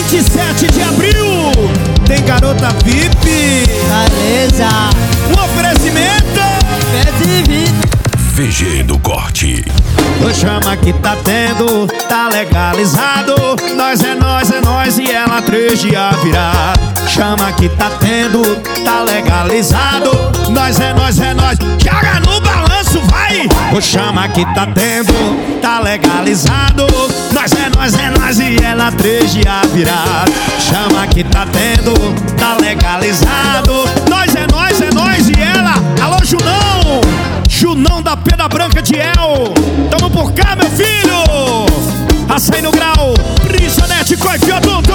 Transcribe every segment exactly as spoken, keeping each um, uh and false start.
vinte e sete de abril tem garota V I P. Beleza. Um oferecimento V G do Corte. O chama que tá tendo, tá legalizado. Nós é nós, é nós e ela três dias virar. Chama que tá tendo, tá legalizado. Nós é nós, é nós. Joga no balanço, vai! O chama que tá tendo, tá legalizado. Nós é nós, é nós e ela três dias virar. Chama que tá tendo, tá legalizado. Nós é nós, é nós e ela. Alô, Junão! Junão da Pedra Branca de El. Tamo por cá, meu filho. Açaí no grau. Prisonete, coife, adulto.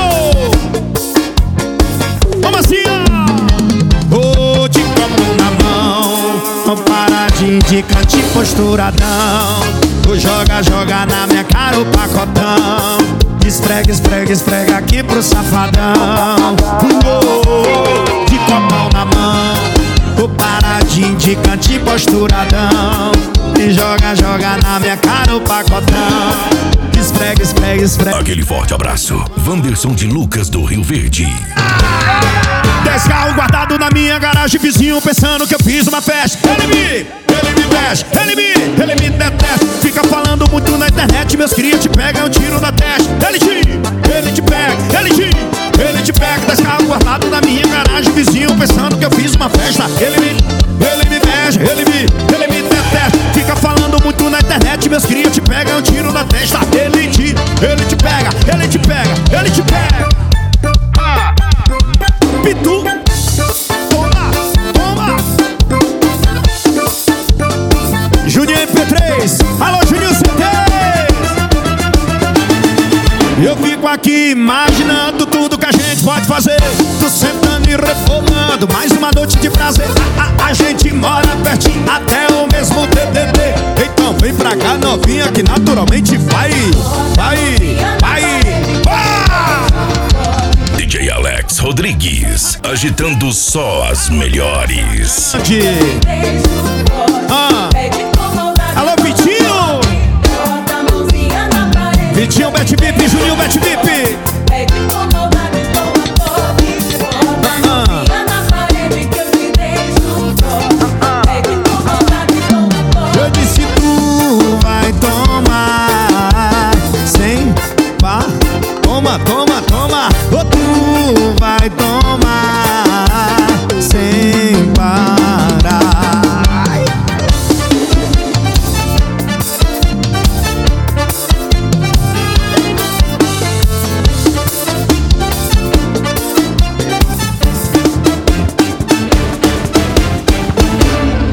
Vamos assim, ó. Ô, de copo na mão, não para de indicar, de posturadão. Tu joga, joga na minha cara o pacotão. Esfrega, esfrega, esfrega aqui pro safadão. Ô, de copão na mão, tu para de indicar, de posturadão. E joga, joga na minha cara o pacotão. Esfrega, esfrega, esfrega. Aquele forte abraço. Wanderson de Lucas do Rio Verde. Dez carros guardados na minha garagem, vizinho pensando que eu fiz uma festa. Ele me, ele me mexe, ele me, ele me detesta. Fica falando muito na internet, meus cria te pegam um tiro na testa. Ele te, ele te pega, ele te, ele te pega. Dez carros guardados na minha garagem, vizinho pensando que eu fiz uma festa. Ele me, ele me mexe, ele me, ele me detesta. Fica falando muito na internet, meus cria te pegam um tiro na testa. Ele te, ele te pega, ele te pega, ele te pega. Pitu, toma, toma. Juninho M P três, alô Juninho C três. Eu fico aqui imaginando tudo que a gente pode fazer. Tô sentando e reformando, mais uma noite de prazer. A, a, a gente mora pertinho, até o mesmo D D D. Então vem pra cá novinha que naturalmente vai, vai, vai, vai. D J Alex Rodrigues, agitando só as melhores. De...